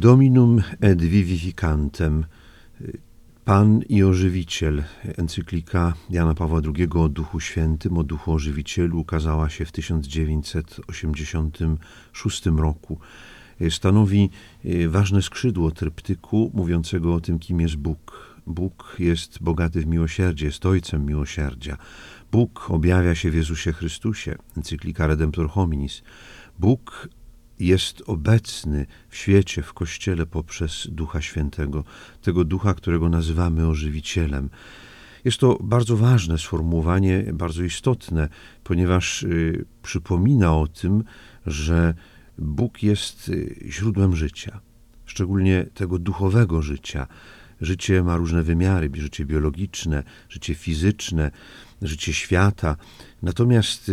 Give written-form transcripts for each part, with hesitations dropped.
Dominum et vivificantem, Pan i Ożywiciel, encyklika Jana Pawła II o Duchu Świętym, o Duchu Ożywicielu, ukazała się w 1986 roku. Stanowi ważne skrzydło tryptyku mówiącego o tym, kim jest Bóg. Bóg jest bogaty w miłosierdzie, jest Ojcem miłosierdzia. Bóg objawia się w Jezusie Chrystusie, encyklika Redemptor Hominis. Bóg jest obecny w świecie, w Kościele poprzez Ducha Świętego, tego Ducha, którego nazywamy Ożywicielem. Jest to bardzo ważne sformułowanie, bardzo istotne, ponieważ przypomina o tym, że Bóg jest źródłem życia, szczególnie tego duchowego życia. Życie ma różne wymiary, życie biologiczne, życie fizyczne, życie świata. Natomiast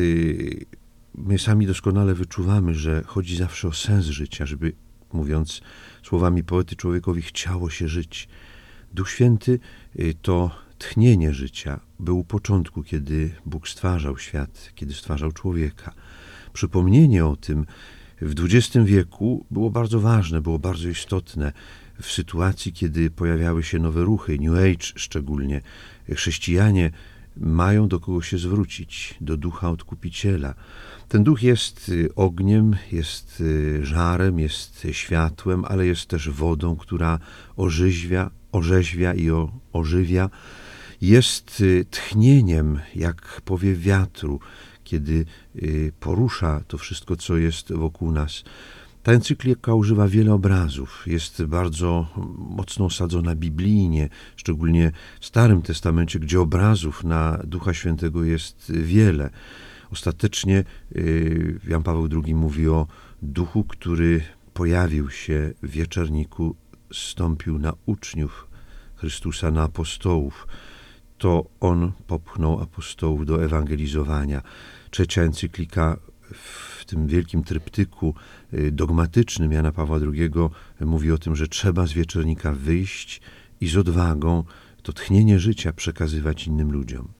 my sami doskonale wyczuwamy, że chodzi zawsze o sens życia, żeby, mówiąc słowami poety, człowiekowi chciało się żyć. Duch Święty to tchnienie życia. Był u początku, kiedy Bóg stwarzał świat, kiedy stwarzał człowieka. Przypomnienie o tym w XX wieku było bardzo ważne, było bardzo istotne w sytuacji, kiedy pojawiały się nowe ruchy, New Age szczególnie. Chrześcijanie mają do kogo się zwrócić, do Ducha Odkupiciela. Ten Duch jest ogniem, jest żarem, jest światłem, ale jest też wodą, która orzeźwia i ożywia. Jest tchnieniem, jak powiew wiatru, kiedy porusza to wszystko, co jest wokół nas. Ta encyklika używa wiele obrazów, jest bardzo mocno osadzona biblijnie, szczególnie w Starym Testamencie, gdzie obrazów na Ducha Świętego jest wiele. Ostatecznie Jan Paweł II mówi o Duchu, który pojawił się w wieczerniku, zstąpił na uczniów Chrystusa, na apostołów. To On popchnął apostołów do ewangelizowania. Trzecia encyklika w tym wielkim tryptyku dogmatycznym Jana Pawła II mówi o tym, że trzeba z wieczernika wyjść i z odwagą to tchnienie życia przekazywać innym ludziom.